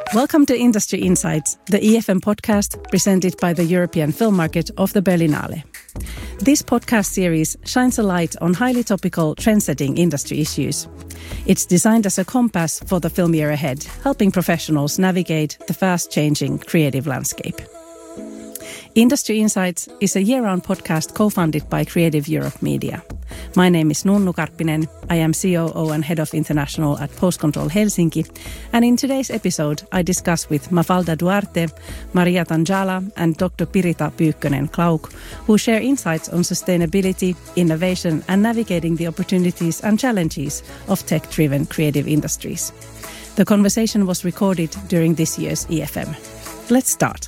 Welcome to Industry Insights, the EFM podcast presented by the European Film Market of the Berlinale. This podcast series shines a light on highly topical, trend-setting industry issues. It's designed as a compass for the film year ahead, helping professionals navigate the fast-changing creative landscape. Industry Insights is a year-round podcast co-funded by Creative Europe Media. My name is Nunnu Karppinen. I am COO and Head of International at Postcontrol Helsinki. And in today's episode, I discuss with Mafalda Duarte, Maria Tanjala, and Dr. Pirita Pyykkönen-Klauk, who share insights on sustainability, innovation, and navigating the opportunities and challenges of tech-driven creative industries. The conversation was recorded during this year's EFM. Let's start.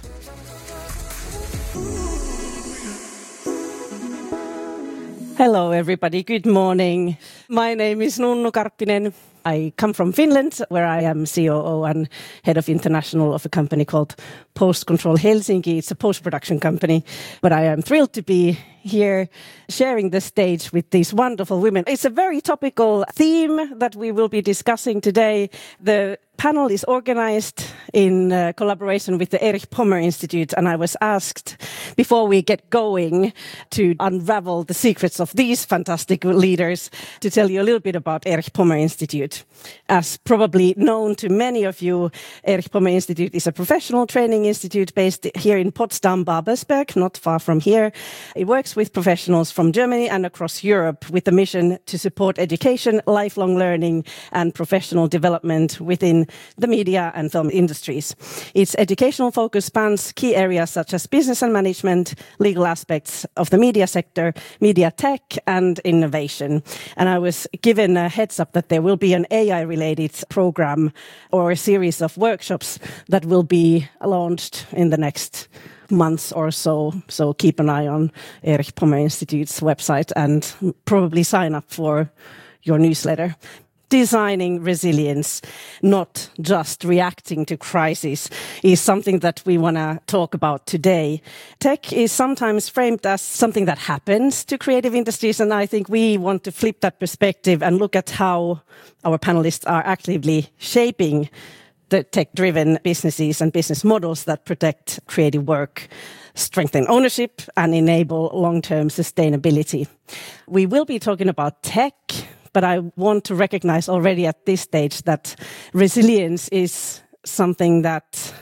Hello everybody, good morning. My name is Nunnu Karppinen. I come from Finland, where I am COO and Head of International of a company called Postcontrol Helsinki. It's a post-production company, but I am thrilled to be here sharing the stage with these wonderful women. It's a very topical theme that we will be discussing today. The panel is organized in collaboration with the Erich Pommer Institute, and I was asked before we get going to unravel the secrets of these fantastic leaders to tell you a little bit about Erich Pommer Institute. As probably known to many of you, Erich Pommer Institute is a professional training institute based here in Potsdam, Babelsberg, not far from here. It works with professionals from Germany and across Europe with the mission to support education, lifelong learning, and professional development within the media and film industries. Its educational focus spans key areas such as business and management, legal aspects of the media sector, media tech, and innovation. And I was given a heads up that there will be an AI-related program or a series of workshops that will be launched in the next months or so. So keep an eye on Erich Pommer Institute's website and probably sign up for your newsletter. Designing resilience, not just reacting to crisis, is something that we want to talk about today. Tech is sometimes framed as something that happens to creative industries, and I think we want to flip that perspective and look at how our panelists are actively shaping the tech-driven businesses and business models that protect creative work, strengthen ownership, and enable long-term sustainability. We will be talking about tech, but I want to recognize already at this stage that resilience is something that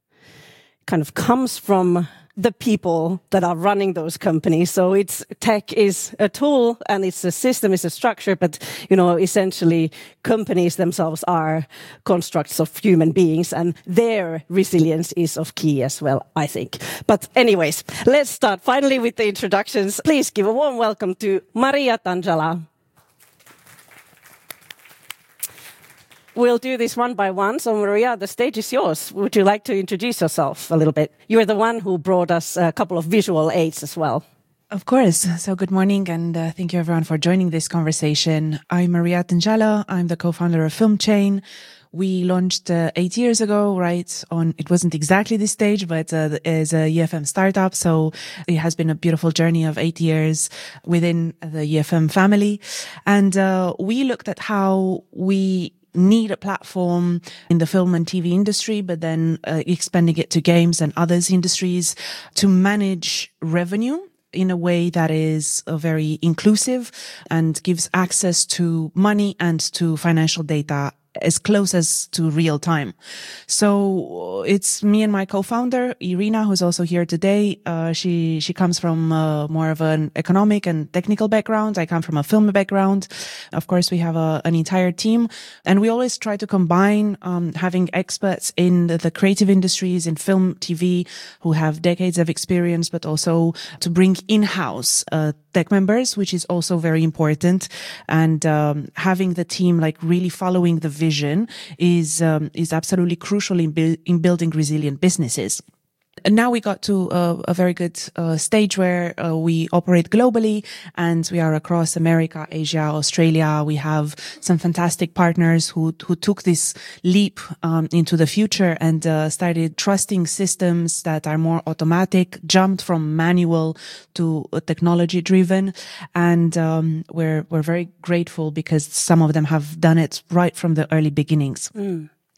kind of comes from the people that are running those companies. So tech is a tool and it's a system, it's a structure, but essentially companies themselves are constructs of human beings, and their resilience is of key as well, I think. But anyways, let's start finally with the introductions. Please give a warm welcome to Maria Tanjala. We'll do this one by one. So, Maria, the stage is yours. Would you like to introduce yourself a little bit? You're the one who brought us a couple of visual aids as well. Of course. So good morning, and thank you everyone for joining this conversation. I'm Maria Tanjala. I'm the co-founder of Film Chain. We launched 8 years ago, right? It wasn't exactly this stage, but as a EFM startup. So it has been a beautiful journey of 8 years within the EFM family. And we looked at how we need a platform in the film and TV industry, but then expanding it to games and others industries to manage revenue in a way that is very inclusive and gives access to money and to financial data as close as to real time. So it's me and my co-founder, Irina, who's also here today. She comes from more of an economic and technical background. I come from a film background. Of course, we have an entire team, and we always try to combine having experts in the creative industries, in film, TV, who have decades of experience, but also to bring in-house tech members, which is also very important. And having the team really following the vision is absolutely crucial in building resilient businesses. And now we got to a very good stage where we operate globally, and we are across America, Asia, Australia. We have some fantastic partners who took this leap into the future and started trusting systems that are more automatic, jumped from manual to technology driven. And we're very grateful because some of them have done it right from the early beginnings.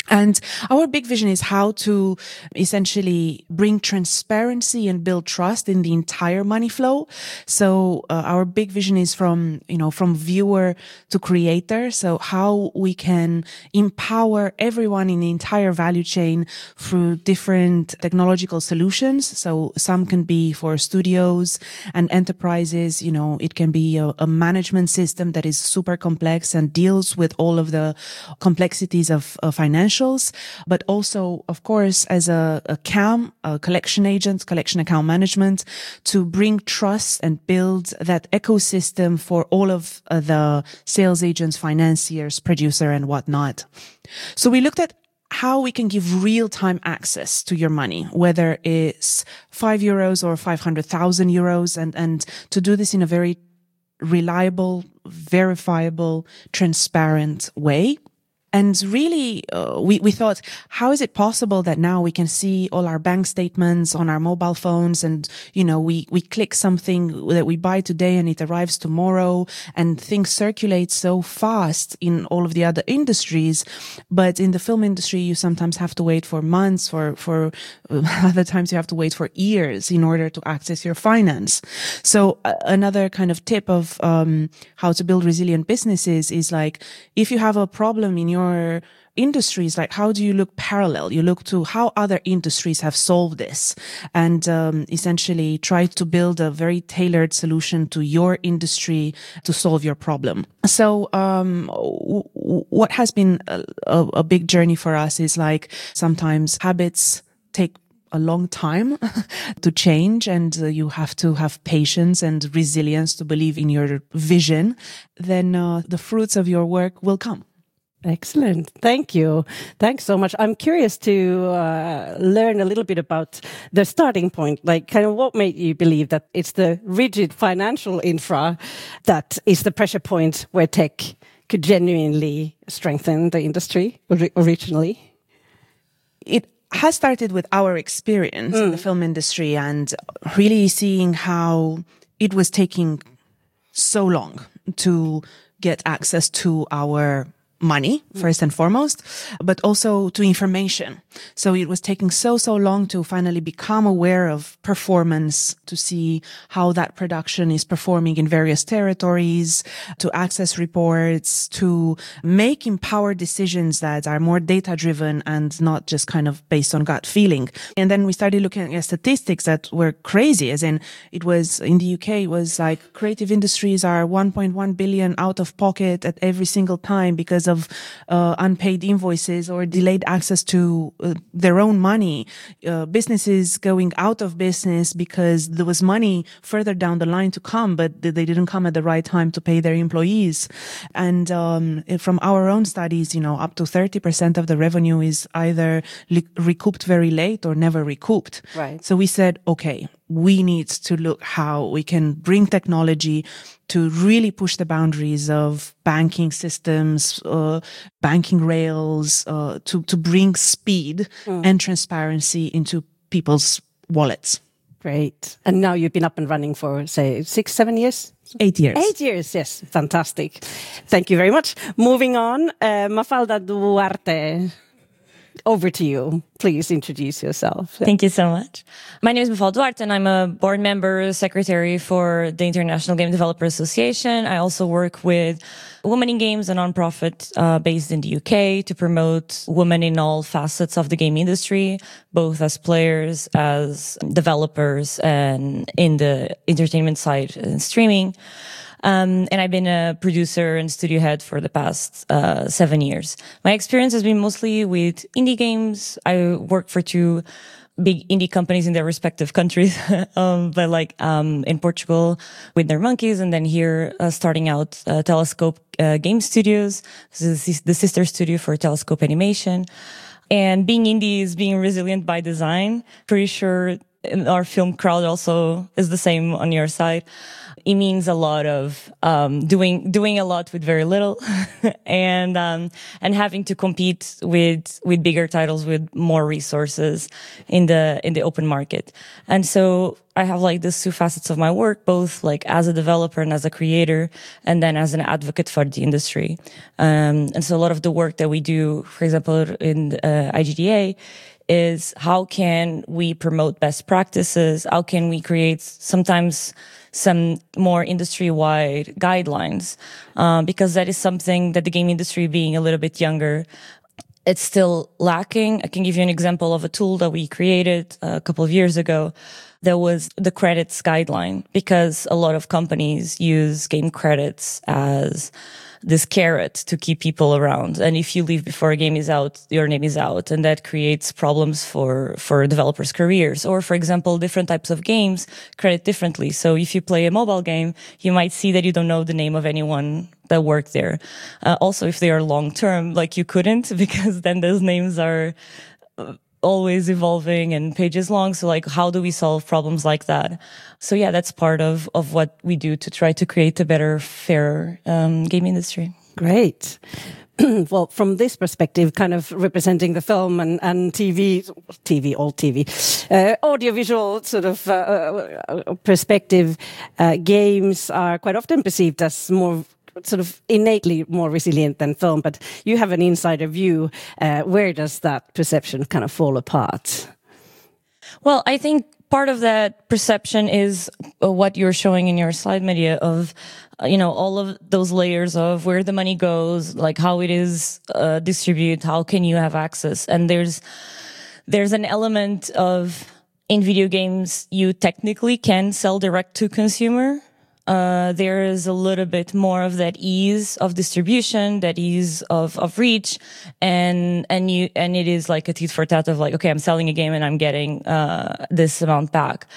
And our big vision is how to essentially bring transparency and build trust in the entire money flow. So our big vision is from viewer to creator. So how we can empower everyone in the entire value chain through different technological solutions. So some can be for studios and enterprises. It can be a management system that is super complex and deals with all of the complexities of financials, but also, of course, as a CAM, a collection agent, collection account management, to bring trust and build that ecosystem for all of the sales agents, financiers, producer, and whatnot. So we looked at how we can give real-time access to your money, whether it's €5 or 500,000 euros, and to do this in a very reliable, verifiable, transparent way. And really, we thought, how is it possible that now we can see all our bank statements on our mobile phones, and, we click something that we buy today and it arrives tomorrow, and things circulate so fast in all of the other industries. But in the film industry, you sometimes have to wait for months, for other times you have to wait for years in order to access your finance. So another kind of tip of how to build resilient businesses is like, if you have a problem in your industries, like how do you look parallel? You look to how other industries have solved this, and essentially try to build a very tailored solution to your industry to solve your problem. So what has been a big journey for us is like sometimes habits take a long time to change, and you have to have patience and resilience to believe in your vision. Then the fruits of your work will come. Excellent. Thank you. Thanks so much. I'm curious to learn a little bit about the starting point, like kind of what made you believe that it's the rigid financial infra that is the pressure point where tech could genuinely strengthen the industry originally? It has started with our experience in the film industry and really seeing how it was taking so long to get access to our money, first and foremost, but also to information. So it was taking so long to finally become aware of performance, to see how that production is performing in various territories, to access reports, to make empowered decisions that are more data-driven and not just kind of based on gut feeling. And then we started looking at statistics that were crazy, as in it was, in the UK, it was like creative industries are 1.1 billion out of pocket at every single time because of unpaid invoices or delayed access to their own money, businesses going out of business because there was money further down the line to come, but they didn't come at the right time to pay their employees. And from our own studies, up to 30% of the revenue is either recouped very late or never recouped. Right. So we said, okay, we need to look how we can bring technology to really push the boundaries of banking systems, banking rails, to bring speed and transparency into people's wallets. Great. And now you've been up and running for, say, 6-7 years? 8 years. 8 years, yes. Fantastic. Thank you very much. Moving on, Mafalda Duarte. Over to you. Please introduce yourself. Thank you so much. My name is Mafalda Duarte, and I'm a board member, secretary for the International Game Developers Association. I also work with Women in Games, a nonprofit based in the UK, to promote women in all facets of the game industry, both as players, as developers, and in the entertainment side and streaming. And I've been a producer and studio head for the past 7 years. My experience has been mostly with indie games. I work for 2 big indie companies in their respective countries, but in Portugal with their monkeys, and then here starting out Telescope Game Studios. This is the sister studio for Telescope Animation. And being indie is being resilient by design. Pretty sure our film crowd also is the same on your side. It means a lot of doing a lot with very little, and having to compete with bigger titles with more resources in the open market. And so I have like these two facets of my work, both like as a developer and as a creator, and then as an advocate for the industry. And so a lot of the work that we do, for example, in IGDA, is how can we promote best practices? How can we create sometimes some more industry-wide guidelines? Because that is something that the game industry, being a little bit younger, it's still lacking. I can give you an example of a tool that we created a couple of years ago. That was the credits guideline, because a lot of companies use game credits as this carrot to keep people around. And if you leave before a game is out, your name is out. And that creates problems for developers' careers. Or, for example, different types of games credit differently. So if you play a mobile game, you might see that you don't know the name of anyone that worked there. Also, if they are long-term, like you couldn't, because then those names are always evolving and pages long. So like, how do we solve problems like that? So yeah, that's part of what we do to try to create a better, fairer game industry. Great. Well, from this perspective, kind of representing the film and audiovisual sort of perspective, games are quite often perceived as more sort of innately more resilient than film, but you have an insider view. Where does that perception kind of fall apart? Well, I think part of that perception is what you're showing in your slide, Medea, of all of those layers of where the money goes, like how it is distributed, how can you have access. And there's an element of, in video games, you technically can sell direct to consumer. There is a little bit more of that ease of distribution, that ease of reach, and it is like a tit for tat of like, okay, I'm selling a game and I'm getting this amount back.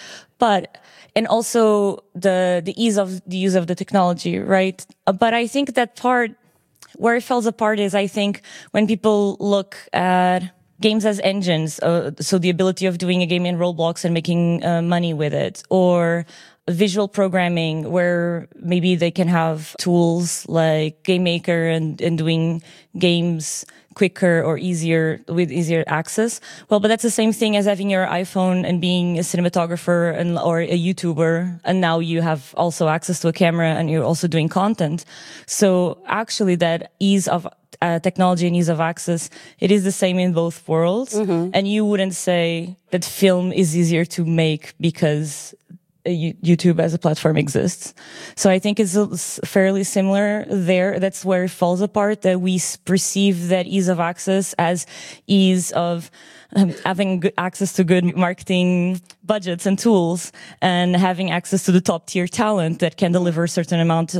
And also the ease of the use of the technology, right? But I think that part where it falls apart is, I think, when people look at games as engines, so the ability of doing a game in Roblox and making money with it, or visual programming, where maybe they can have tools like Game Maker and doing games quicker or easier with easier access. Well, but that's the same thing as having your iPhone and being a cinematographer or a YouTuber, and now you have also access to a camera and you're also doing content. So actually that ease of technology and ease of access, it is the same in both worlds. Mm-hmm. And you wouldn't say that film is easier to make because YouTube as a platform exists. So I think it's fairly similar there. That's where it falls apart, that we perceive that ease of access as ease of having good access to good marketing budgets and tools, and having access to the top tier talent that can deliver a certain amount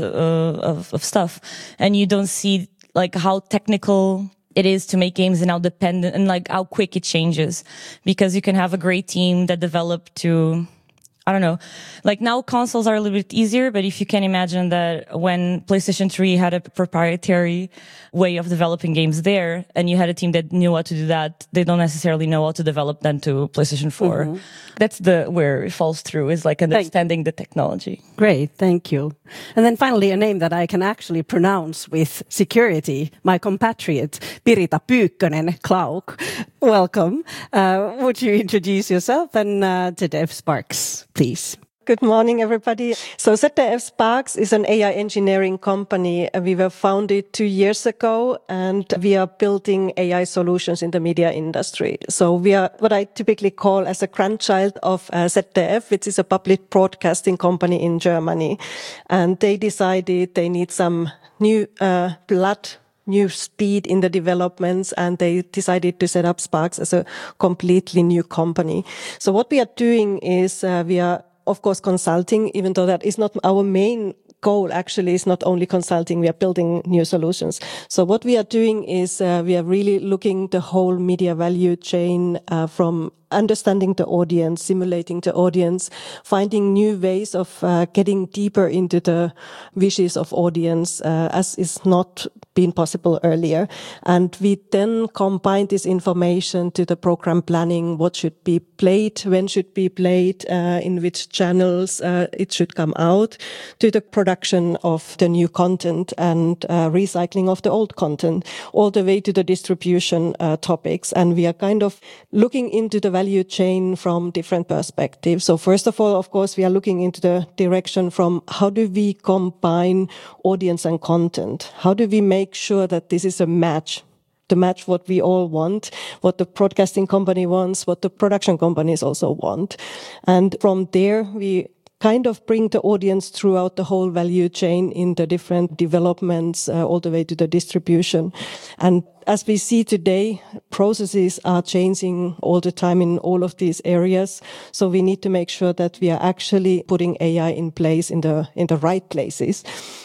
of stuff. And you don't see like how technical it is to make games and how dependent and like how quick it changes, because you can have a great team that develop to, I don't know, like now consoles are a little bit easier, but if you can imagine that when PlayStation 3 had a proprietary way of developing games there, and you had a team that knew how to do that, they don't necessarily know how to develop them to PlayStation 4. Mm-hmm. That's where it falls through, is like understanding the technology. Great, thank you. And then finally, a name that I can actually pronounce with security, my compatriot, Pirita Pyykkönen Klauk. Welcome. Would you introduce yourself and ZDF Sparks, please? Good morning, everybody. So ZDF Sparks is an AI engineering company. We were founded 2 years ago, and we are building AI solutions in the media industry. So we are what I typically call as a grandchild of ZDF, which is a public broadcasting company in Germany. And they decided they need some new blood, new speed in the developments, and they decided to set up Sparks as a completely new company. So what we are doing is we are, of course, consulting, even though that is not our main goal. Actually, is not only consulting, we are building new solutions. So what we are doing is we are really looking the whole media value chain from understanding the audience, simulating the audience, finding new ways of getting deeper into the wishes of audience, as is not been possible earlier. And we then combine this information to the program planning, what should be played, when should be played, in which channels it should come out, to the production of the new content and recycling of the old content, all the way to the distribution topics. And we are kind of looking into the value chain from different perspectives. So first of all, of course, we are looking into the direction from how do we combine audience and content? How do we make sure that this is a match? To match what we all want, what the broadcasting company wants, what the production companies also want. And from there, we kind of bring the audience throughout the whole value chain in the different developments, all the way to the distribution. And as we see today, processes are changing all the time in all of these areas. So we need to make sure that we are actually putting AI in place in the right places.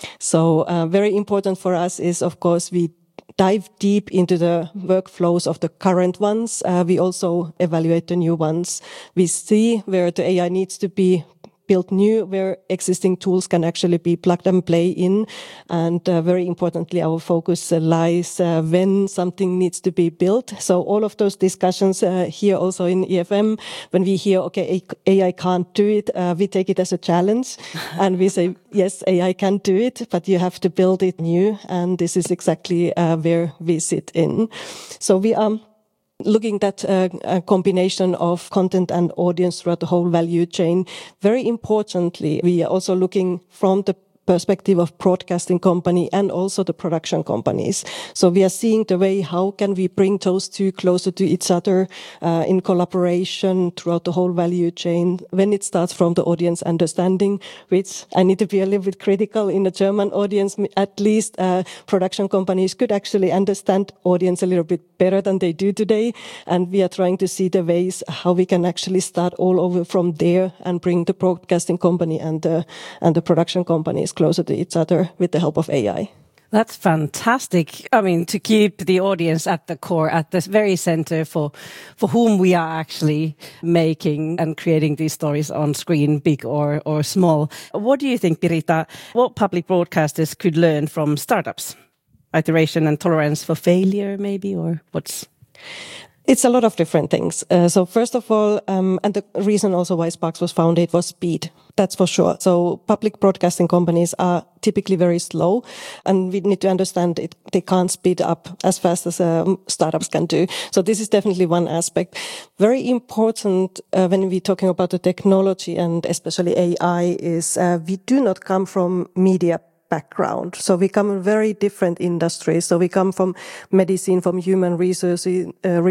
So very important for us is, of course, we dive deep into the workflows of the current ones. We also evaluate the new ones. We see where the AI needs to be built new, where existing tools can actually be plugged and play in. And very importantly, our focus lies when something needs to be built. So all of those discussions here also in EFM, when we hear, okay, AI can't do it, we take it as a challenge. And we say, yes, AI can do it, but you have to build it new. And this is exactly where we sit in. So we are looking at a combination of content and audience throughout the whole value chain. Very importantly, we are also looking from the perspective of broadcasting company and also the production companies. So we are seeing the way how can we bring those two closer to each other in collaboration throughout the whole value chain. When it starts from the audience understanding, which I need to be a little bit critical in the German audience, at least production companies could actually understand audience a little bit better than they do today. And we are trying to see the ways how we can actually start all over from there and bring the broadcasting company and the production companies closer to each other with the help of AI. That's fantastic. I mean, to keep the audience at the core, at the very center for whom we are actually making and creating these stories on screen, big or small. What do you think, Pirita? What public broadcasters could learn from startups? Iteration and tolerance for failure, maybe, or what's... It's a lot of different things. So first of all, and the reason also why Sparks was founded was speed. That's for sure. So public broadcasting companies are typically very slow, and we need to understand it. They can't speed up as fast as startups can do. So this is definitely one aspect. Very important when we're talking about the technology and especially AI is we do not come from media background. So we come from very different industries. So we come from medicine, from human resources,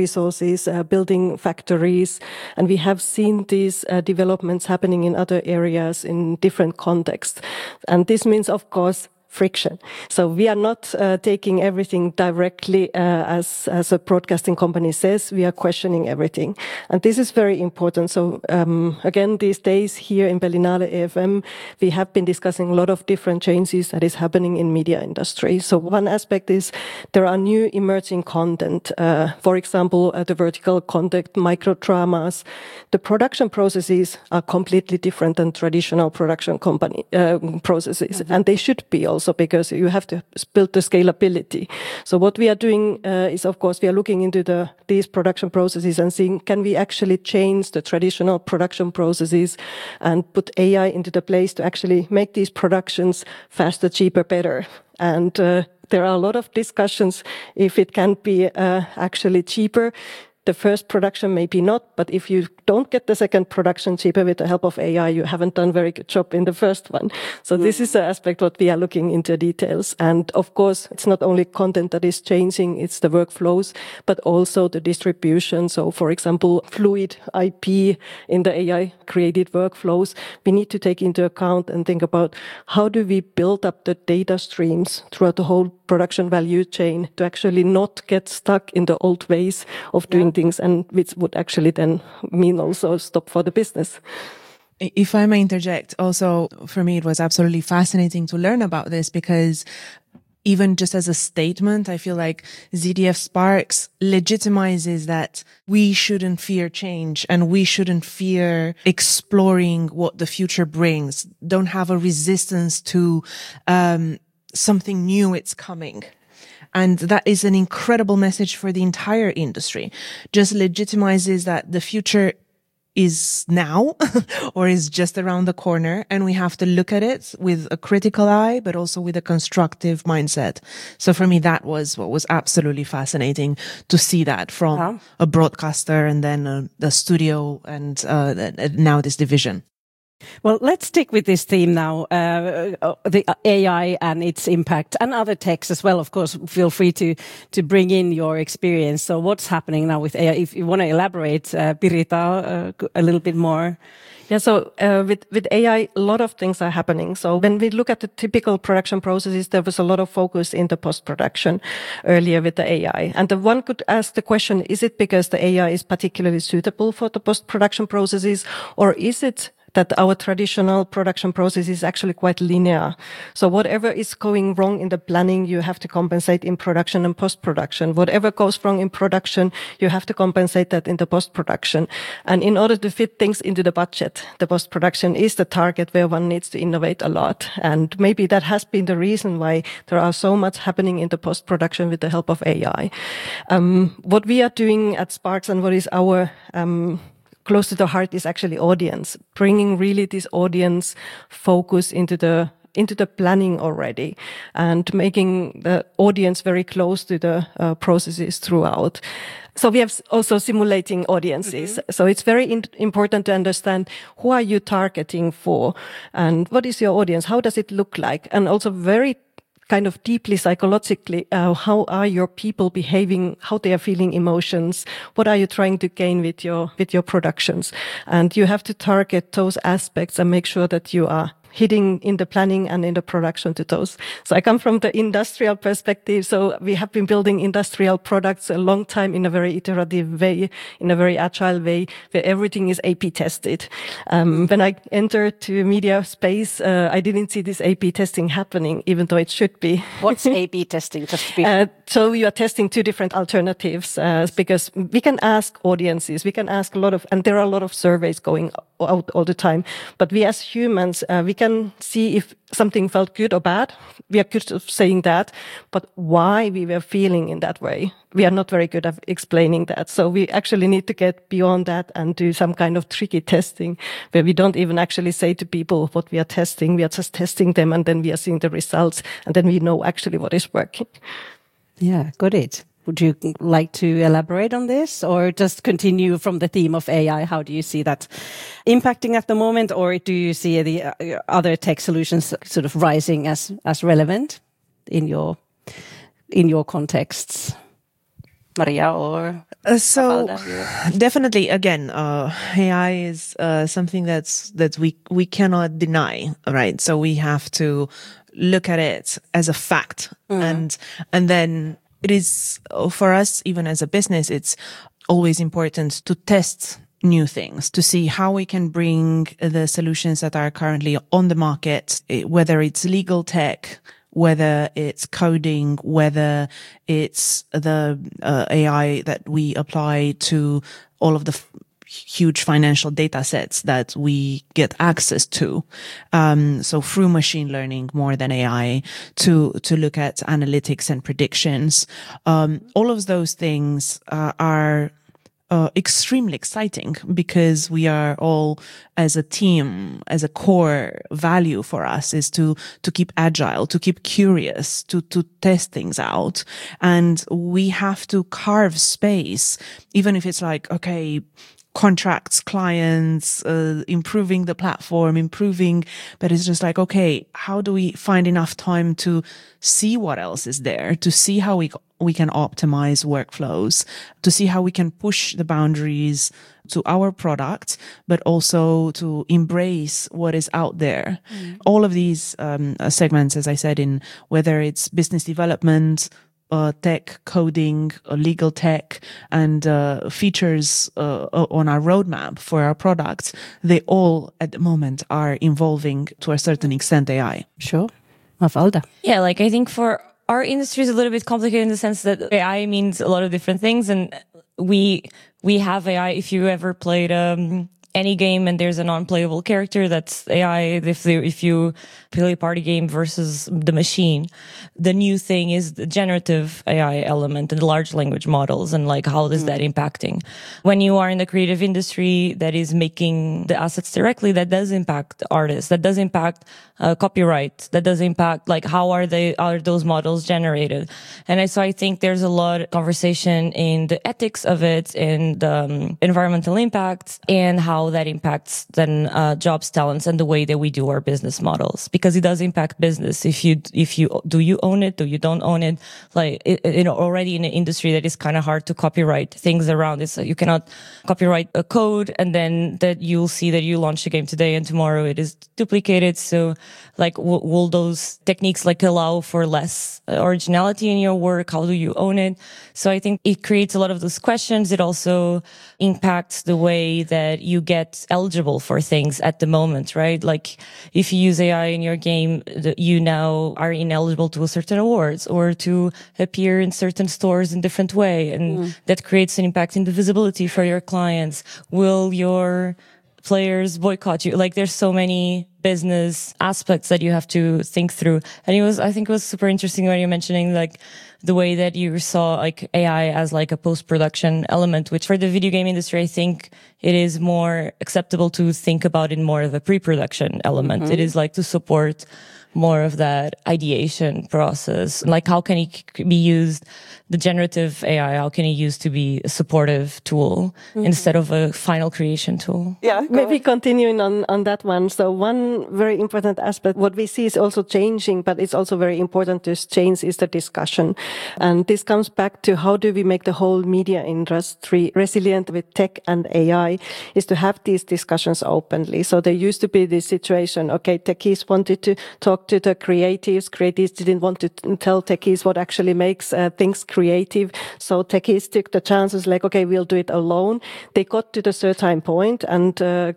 building factories. And we have seen these developments happening in other areas in different contexts. And this means, of course, friction. So we are not taking everything directly as a broadcasting company says. We are questioning everything. And this is very important. So again, these days here in Berlinale EFM, we have been discussing a lot of different changes that is happening in media industry. So one aspect is there are new emerging content. For example, the vertical content, micro dramas. The production processes are completely different than traditional production company processes. Mm-hmm. And they should be also, because you have to build the scalability. So what we are doing is, of course, we are looking into these production processes and seeing, can we actually change the traditional production processes and put AI into the place to actually make these productions faster, cheaper, better. And there are a lot of discussions if it can be actually cheaper. The first production maybe not, but if you don't get the second production cheaper with the help of AI, you haven't done a very good job in the first one. So this is the aspect what we are looking into details. And of course, it's not only content that is changing, it's the workflows, but also the distribution. So for example, fluid IP in the AI created workflows, we need to take into account and think about how do we build up the data streams throughout the whole production value chain to actually not get stuck in the old ways of doing things, and which would actually then mean also stop for the business. If I may interject, also for me it was absolutely fascinating to learn about this, because even just as a statement, I feel like ZDF Sparks legitimizes that we shouldn't fear change and we shouldn't fear exploring what the future brings. Don't have a resistance to something new. It's coming. And that is an incredible message for the entire industry. Just legitimizes that the future is now or is just around the corner, and we have to look at it with a critical eye, but also with a constructive mindset. So for me, that was what was absolutely fascinating to see that from a broadcaster and then the studio and now this division. Well, let's stick with this theme now, the AI and its impact, and other techs as well. Of course, feel free to bring in your experience. So what's happening now with AI? If you want to elaborate, Pirita, a little bit more. Yeah, so with AI, a lot of things are happening. So when we look at the typical production processes, there was a lot of focus in the post-production earlier with the AI. And the one could ask the question, is it because the AI is particularly suitable for the post-production processes, or is it that our traditional production process is actually quite linear? So whatever is going wrong in the planning, you have to compensate in production and post-production. Whatever goes wrong in production, you have to compensate that in the post-production. And in order to fit things into the budget, the post-production is the target where one needs to innovate a lot. And maybe that has been the reason why there are so much happening in the post-production with the help of AI. What we are doing at Sparks and what is our close to the heart is actually audience, bringing really this audience focus into the planning already and making the audience very close to the processes throughout. So we have also simulating audiences. Mm-hmm. So it's very important to understand who are you targeting for and what is your audience? How does it look like? And also very kind of deeply psychologically, how are your people behaving, how they are feeling emotions, what are you trying to gain with your productions? And you have to target those aspects and make sure that you are hitting in the planning and in the production to those. So I come from the industrial perspective. So we have been building industrial products a long time in a very iterative way, in a very agile way, where everything is AP tested. When I entered to media space, I didn't see this AP testing happening, even though it should be. What's AP testing? Just to be... So you are testing two different alternatives, because we can ask audiences, we can ask and there are a lot of surveys going out all the time, but we as humans, we can see if something felt good or bad. We are good at saying that, but why we were feeling in that way, we are not very good at explaining that. So we actually need to get beyond that and do some kind of tricky testing where we don't even actually say to people what we are testing. We are just testing them and then we are seeing the results and then we know actually what is working. Yeah, got it. Would you like to elaborate on this or just continue from the theme of AI? How do you see that impacting at the moment, or do you see the other tech solutions sort of rising as relevant in your contexts? Maria or so definitely again AI is something that we cannot deny, right? So we have to look at it as a fact, and then it is, for us, even as a business, it's always important to test new things, to see how we can bring the solutions that are currently on the market, whether it's legal tech, whether it's coding, whether it's the AI that we apply to all of the huge financial data sets that we get access to. So through machine learning more than AI to look at analytics and predictions. All of those things are extremely exciting because we are all as a team, as a core value for us is to keep agile, to keep curious, to test things out. And we have to carve space, even if it's like, okay, contracts, clients, improving the platform, but it's just like, okay, how do we find enough time to see what else is there, to see how we can optimize workflows, to see how we can push the boundaries to our product, but also to embrace what is out there. All of these segments, as I said, in whether it's business development, tech, coding, legal tech, and features on our roadmap for our products, they all at the moment are involving to a certain extent AI. Sure. Mafalda. Yeah, like I think for our industry is a little bit complicated in the sense that AI means a lot of different things, and we have AI. If you ever played any game and there's a non-playable character, that's AI. If you play a party game versus the machine, the new thing is the generative AI element and the large language models, and like how is that impacting? When you are in the creative industry that is making the assets directly, that does impact artists, that does impact copyright, that does impact like how are those models generated? And so I think there's a lot of conversation in the ethics of it and the environmental impacts and how that impacts then jobs, talents, and the way that we do our business models, because it does impact business. If you do you own it, do you don't own it? Like already in an industry that is kind of hard to copyright things around it. So you cannot copyright a code and then that you'll see that you launch a game today and tomorrow it is duplicated. So like will those techniques like allow for less originality in your work? How do you own it? So I think it creates a lot of those questions. It also impacts the way that you get eligible for things at the moment, right? Like if you use AI in your game, you now are ineligible to certain awards or to appear in certain stores in different way. And that creates an impact in the visibility for your clients. Will your players boycott you? Like there's so many business aspects that you have to think through. And I think it was super interesting when you're mentioning like the way that you saw like AI as like a post-production element, which for the video game industry, I think it is more acceptable to think about it more of a pre-production element. It is like to support more of that ideation process. Like how can it be used, the generative AI, how can it use to be a supportive tool instead of a final creation tool? Yeah, maybe continuing on that one. So one very important aspect, what we see is also changing, but it's also very important to change is the discussion. And this comes back to how do we make the whole media industry resilient with tech and AI, is to have these discussions openly. So there used to be this situation, okay, techies wanted to talk to the creatives didn't want to tell techies what actually makes things creative. So techies took the chances like, okay, we'll do it alone. They got to the certain point so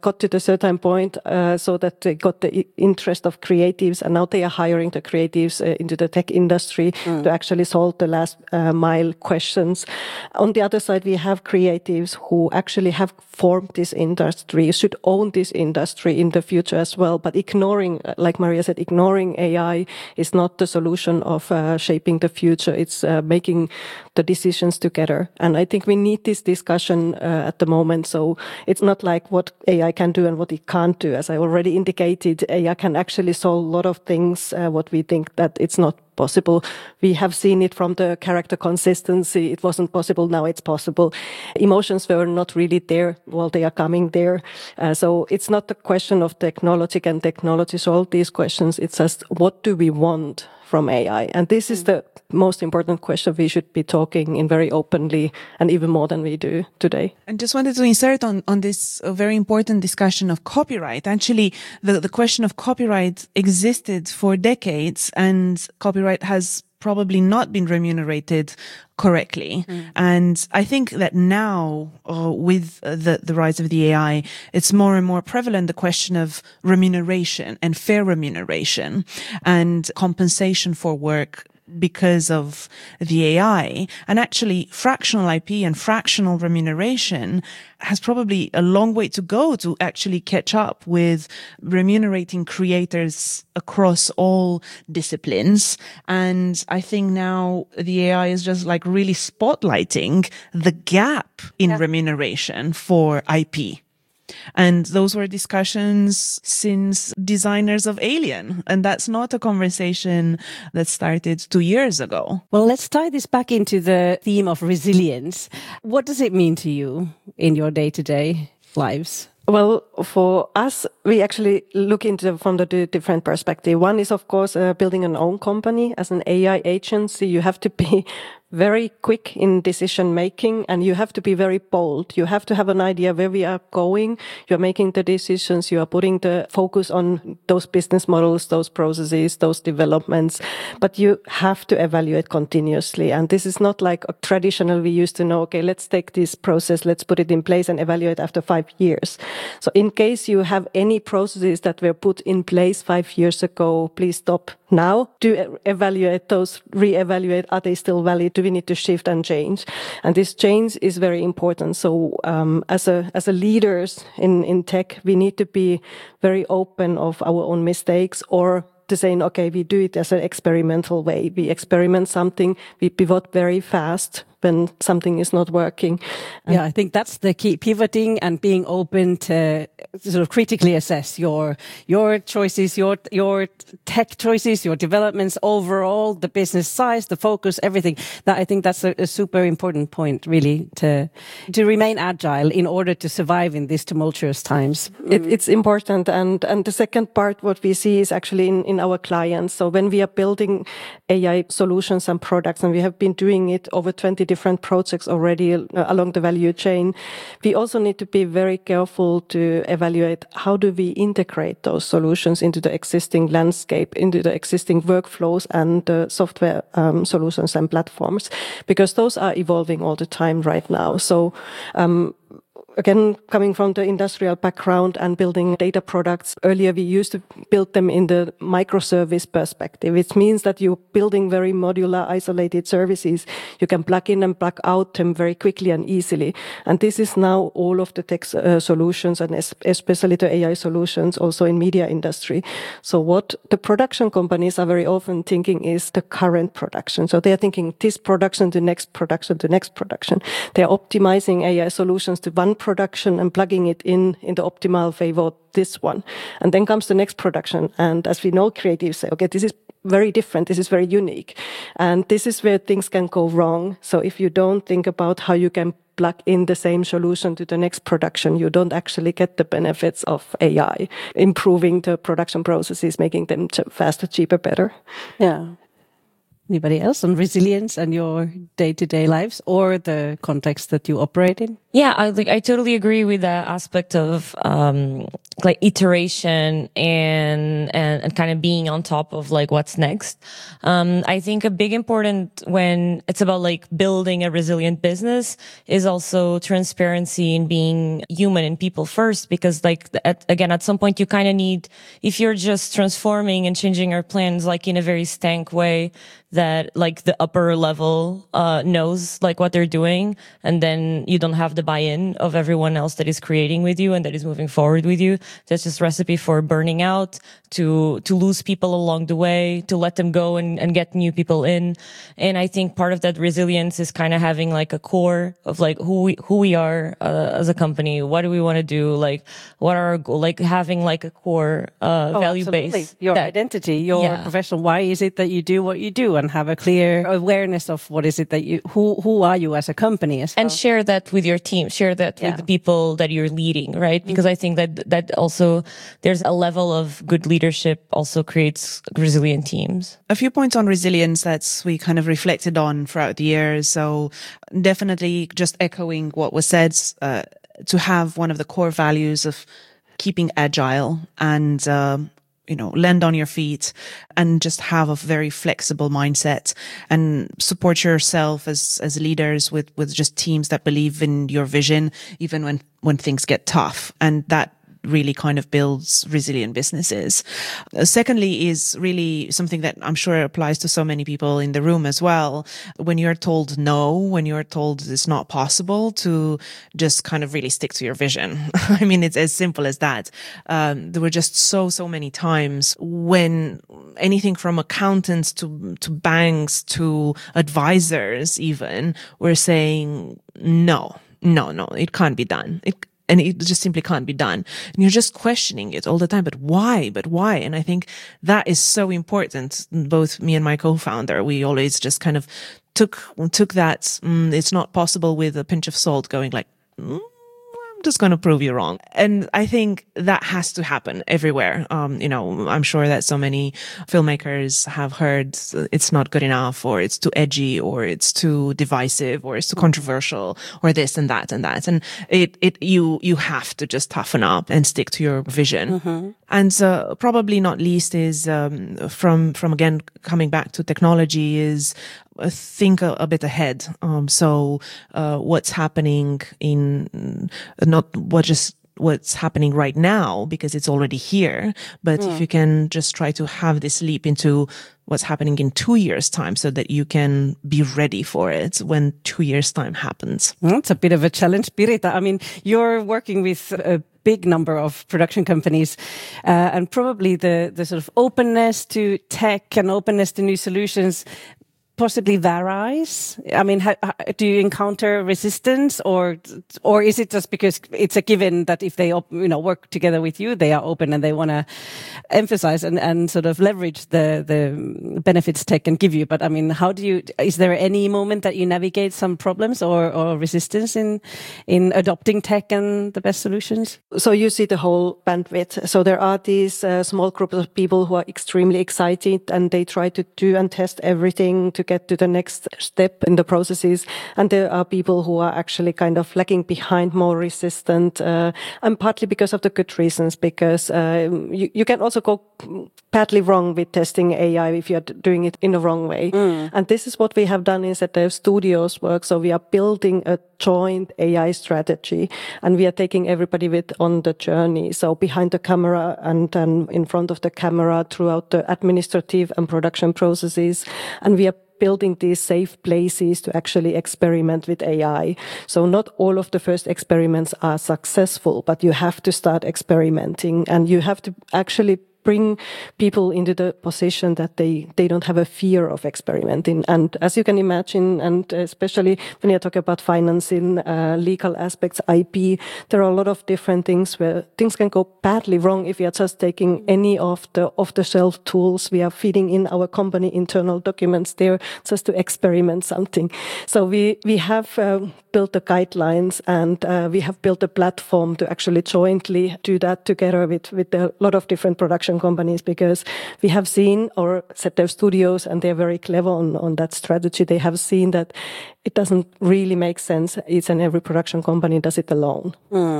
that they got the interest of creatives, and now they are hiring the creatives into the tech industry to actually solve the last mile questions. On the other side, we have creatives who actually have formed this industry, should own this industry in the future as well. But ignoring, like Maria said, ignoring AI is not the solution of shaping the future. It's making the decisions together. And I think we need this discussion at the moment. So it's not like what AI can do and what it can't do. As I already indicated, AI can actually solve a lot of things, what we think that it's not possible. We have seen it from the character consistency. It wasn't possible. Now it's possible. Emotions were not really there. Well, they are coming there. So it's not the question of technology. Can technology solve these questions? It's just what do we want from AI? And this is the most important question we should be talking in very openly and even more than we do today. And just wanted to insert on this very important discussion of copyright. Actually, the question of copyright existed for decades, and copyright has probably not been remunerated correctly. And I think that now, with the rise of the AI, it's more and more prevalent, the question of remuneration and fair remuneration and compensation for work because of the AI. And actually, fractional IP and fractional remuneration has probably a long way to go to actually catch up with remunerating creators across all disciplines. And I think now the AI is just like really spotlighting the gap in remuneration for IP. And those were discussions since designers of Alien. And that's not a conversation that started 2 years ago. Well, let's tie this back into the theme of resilience. What does it mean to you in your day-to-day lives? Well, for us, we actually look into from the different perspective. One is, of course, building an own company as an AI agency. You have to be very quick in decision making, and you have to be very bold. You have to have an idea where we are going. You're making the decisions. You are putting the focus on those business models, those processes, those developments, but you have to evaluate continuously. And this is not like a traditional, we used to know, okay, let's take this process, let's put it in place and evaluate after 5 years. So in case you have any processes that were put in place 5 years ago, please stop now to evaluate those, reevaluate, are they still valid? Do we need to shift and change? And this change is very important. So as a leaders in tech, we need to be very open of our own mistakes, or to saying, okay, we do it as an experimental way. We experiment something, we pivot very fast when something is not working. Yeah, I think that's the key, pivoting and being open to sort of critically assess your choices, your tech choices, your developments overall, the business size, the focus, everything. That I think that's a super important point, really, to remain agile in order to survive in these tumultuous times. It's important. And the second part, what we see is actually in our clients. So when we are building AI solutions and products, and we have been doing it over 20 different projects already along the value chain, we also need to be very careful to evaluate how do we integrate those solutions into the existing landscape, into the existing workflows and software solutions and platforms, because those are evolving all the time right now. So again, coming from the industrial background and building data products, earlier we used to build them in the microservice perspective, which means that you're building very modular, isolated services. You can plug in and plug out them very quickly and easily. And this is now all of the tech solutions, and especially the AI solutions also in media industry. So what the production companies are very often thinking is the current production. So they're thinking this production to next production to next production. They're optimizing AI solutions to one production and plugging it in the optimal favor this one. And then comes the next production. And as we know, creatives say, okay, this is very different. This is very unique. And this is where things can go wrong. So if you don't think about how you can plug in the same solution to the next production, you don't actually get the benefits of AI, improving the production processes, making them faster, cheaper, better. Yeah. Anybody else on resilience and your day-to-day lives or the context that you operate in? Yeah, I totally agree with that aspect of like iteration and kind of being on top of like what's next. I think a big important when it's about like building a resilient business is also transparency and being human and people first, because like at some point you kind of need, if you're just transforming and changing our plans like in a very stank way that like the upper level knows like what they're doing, and then you don't have the buy-in of everyone else that is creating with you and that is moving forward with you. That's just recipe for burning out, to lose people along the way, to let them go and get new people in. And I think part of that resilience is kind of having like a core of like who we are as a company. What do we want to do? Like what are our goals? Like having like a core value base. Your identity, your professional. Why is it that you do what you do? And have a clear awareness of what is it that you, who are you as a company as well. And share that with your team, share that with the people that you're leading, right? Because I think that also there's a level of good leadership also creates resilient teams. A few points on resilience that we kind of reflected on throughout the years. So definitely just echoing what was said, to have one of the core values of keeping agile and, land on your feet and just have a very flexible mindset and support yourself as leaders with just teams that believe in your vision, even when things get tough. And that really kind of builds resilient businesses. Secondly is really something that I'm sure applies to so many people in the room as well. When you're told no, when you're told it's not possible, to just kind of really stick to your vision. I mean, it's as simple as that. There were just so many times when anything from accountants to banks to advisors even were saying, no, it can't be done. And it just simply can't be done. And you're just questioning it all the time. But why? And I think that is so important. Both me and my co-founder, we always just kind of took that, it's not possible with a pinch of salt, going like, I'm just going to prove you wrong. And I think that has to happen everywhere. I'm sure that so many filmmakers have heard it's not good enough, or it's too edgy, or it's too divisive, or it's too controversial, or this and that and that. And you have to just toughen up and stick to your vision. Mm-hmm. And probably not least is from again coming back to technology is think a bit ahead. So what's happening in what's happening right now, because it's already here. But if you can just try to have this leap into what's happening in 2 years' time, so that you can be ready for it when 2 years' time happens. That's a bit of a challenge, Pirita. I mean, you're working with a big number of production companies, and probably the sort of openness to tech and openness to new solutions possibly varies. I mean, do you encounter resistance, or is it just because it's a given that if they work together with you, they are open and they want to emphasize and sort of leverage the benefits tech can give you? But I mean, is there any moment that you navigate some problems or resistance in adopting tech and the best solutions? So you see the whole bandwidth. So there are these small groups of people who are extremely excited, and they try to do and test everything to get to the next step in the processes. And there are people who are actually kind of lagging behind, more resistant, and partly because of the good reasons, because you can also go badly wrong with testing AI if you're doing it in the wrong way. And this is what we have done in ZDF Studios work. So we are building a joint AI strategy, and we are taking everybody on the journey. So behind the camera and then in front of the camera, throughout the administrative and production processes. And we are building these safe places to actually experiment with AI. So not all of the first experiments are successful, but you have to start experimenting, and you have to actually bring people into the position that they don't have a fear of experimenting. And as you can imagine, and especially when you're talking about financing, legal aspects, IP, there are a lot of different things where things can go badly wrong if you're just taking any of the off-the-shelf tools we are feeding in our company internal documents there just to experiment something. So we have built the guidelines, and we have built a platform to actually jointly do that together with a lot of different production companies, because we have seen, or ZDF Studios, and they're very clever on that strategy. They have seen that it doesn't really make sense. Each and every production company does it alone.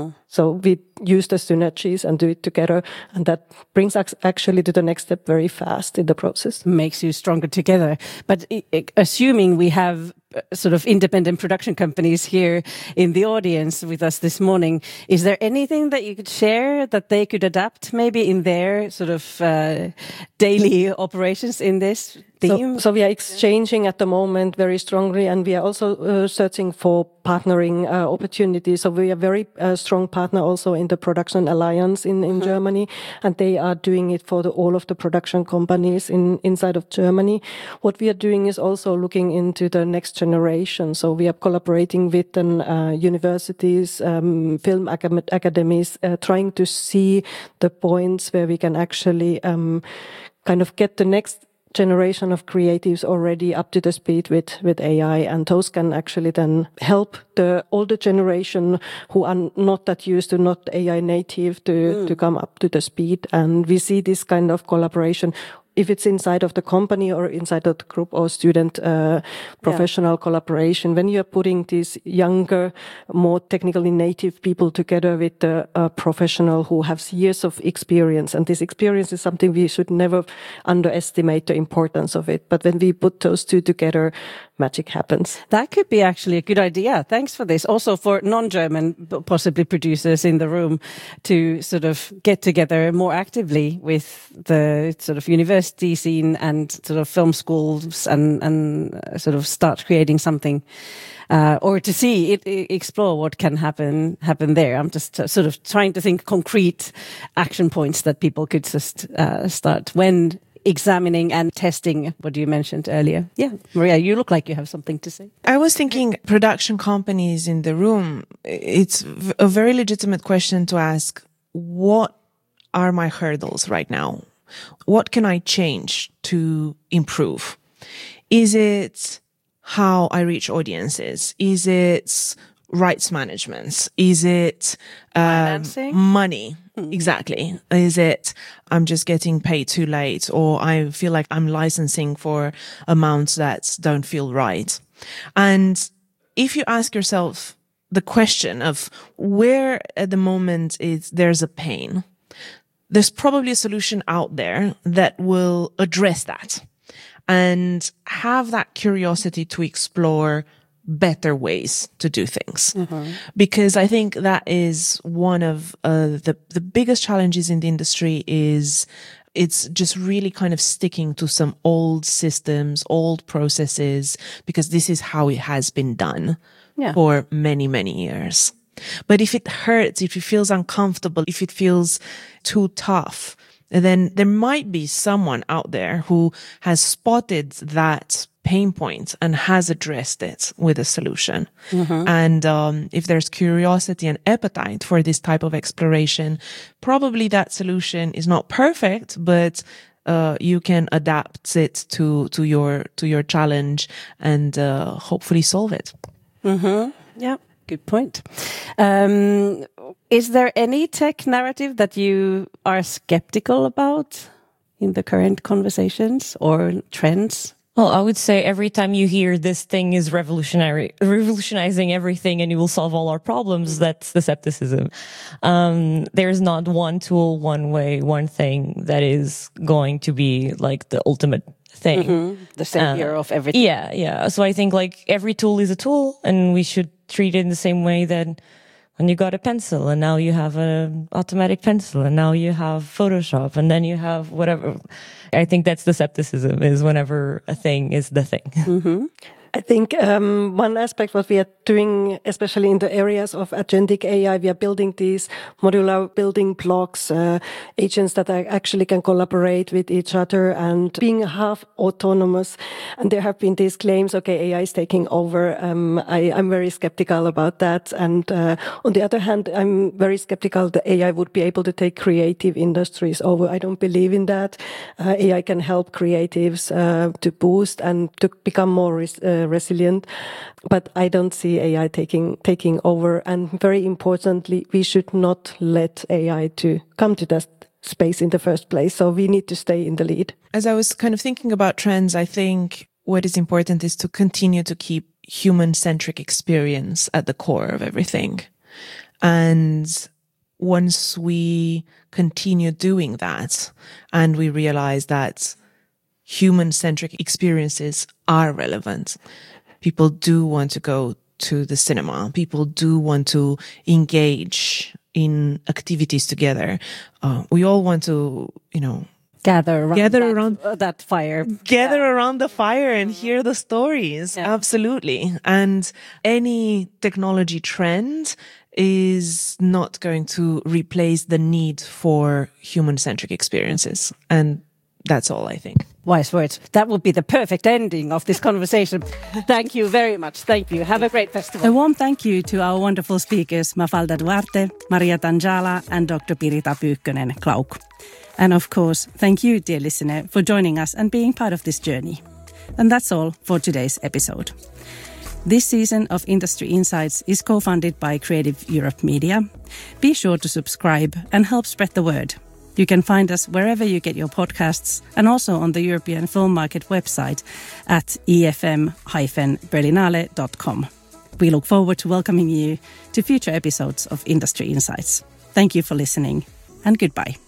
So we use the synergies and do it together, and that brings us actually to the next step very fast in the process. Makes you stronger together. But assuming we have sort of independent production companies here in the audience with us this morning, is there anything that you could share that they could adapt maybe in their sort of daily operations in this theme? So we are exchanging at the moment very strongly, and we are also searching for partnering opportunities. So we are very strong partner also in the Production Alliance in Germany, and they are doing it for all of the production companies inside of Germany. What we are doing is also looking into the next generation. So we are collaborating with universities, film academies, trying to see the points where we can actually kind of get the next generation of creatives already up to the speed with AI, and those can actually then help the older generation who are not that used to, not AI native, to come up to the speed. And we see this kind of collaboration, if it's inside of the company or inside of the group or student professional collaboration, when you're putting these younger, more technically native people together with the professional who have years of experience. And this experience is something we should never underestimate the importance of it. But when we put those two together, magic happens. That could be actually a good idea. Thanks for this. Also for non-German, possibly producers in the room, to sort of get together more actively with the sort of university scene and sort of film schools and sort of start creating something, or to see it, explore what can happen there. I'm just sort of trying to think concrete action points that people could just start when examining and testing what you mentioned earlier. Yeah, Maria, you look like you have something to say. I was thinking production companies in the room, it's a very legitimate question to ask, what are my hurdles right now? What can I change to improve? Is it how I reach audiences? Is it rights management? Is it Financing? money? Exactly. Is it I'm just getting paid too late, or I feel like I'm licensing for amounts that don't feel right? And if you ask yourself the question of where at the moment there's a pain, there's probably a solution out there that will address that and have that curiosity to explore better ways to do things. Because I think that is one of the biggest challenges in the industry is it's just really kind of sticking to some old systems, old processes, because this is how it has been done for many, many years. But if it hurts, if it feels uncomfortable, if it feels too tough, then there might be someone out there who has spotted that pain point and has addressed it with a solution. And if there's curiosity and appetite for this type of exploration, probably that solution is not perfect, but you can adapt it to your challenge and hopefully solve it. Yeah. Good point. Is there any tech narrative that you are skeptical about in the current conversations or trends? Well, I would say every time you hear this thing is revolutionizing everything and it will solve all our problems, that's the skepticism. There's not one tool, one way, one thing that is going to be like the ultimate thing. The savior of everything. Yeah. So I think like every tool is a tool and we should treat it in the same way that when you got a pencil and now you have an automatic pencil and now you have Photoshop and then you have whatever. I think that's the skepticism, is whenever a thing is the thing. I think one aspect what we are doing, especially in the areas of agentic AI, we are building these modular building blocks, agents that actually can collaborate with each other and being half autonomous. And there have been these claims, okay, AI is taking over. I'm very skeptical about that. And on the other hand, I'm very skeptical that AI would be able to take creative industries over. I don't believe in that. AI can help creatives to boost and to become more resilient, but I don't see AI taking over. And very importantly, we should not let AI to come to that space in the first place. So we need to stay in the lead. As I was kind of thinking about trends, I think what is important is to continue to keep human-centric experience at the core of everything. And once we continue doing that and we realize that human-centric experiences are relevant, people do want to go to the cinema. People do want to engage in activities together. We all want to, gather around that fire. Gather around the fire and hear the stories. Yeah. Absolutely. And any technology trend is not going to replace the need for human-centric experiences. And that's all, I think. Wise words. That would be the perfect ending of this conversation. Thank you very much. Thank you. Have a great festival. A warm thank you to our wonderful speakers, Mafalda Duarte, Maria Tanjala, and Dr. Pirita Pyykkönen-Klauk. And of course, thank you, dear listener, for joining us and being part of this journey. And that's all for today's episode. This season of Industry Insights is co-funded by Creative Europe Media. Be sure to subscribe and help spread the word. You can find us wherever you get your podcasts and also on the European Film Market website at efm-berlinale.com. We look forward to welcoming you to future episodes of Industry Insights. Thank you for listening and goodbye.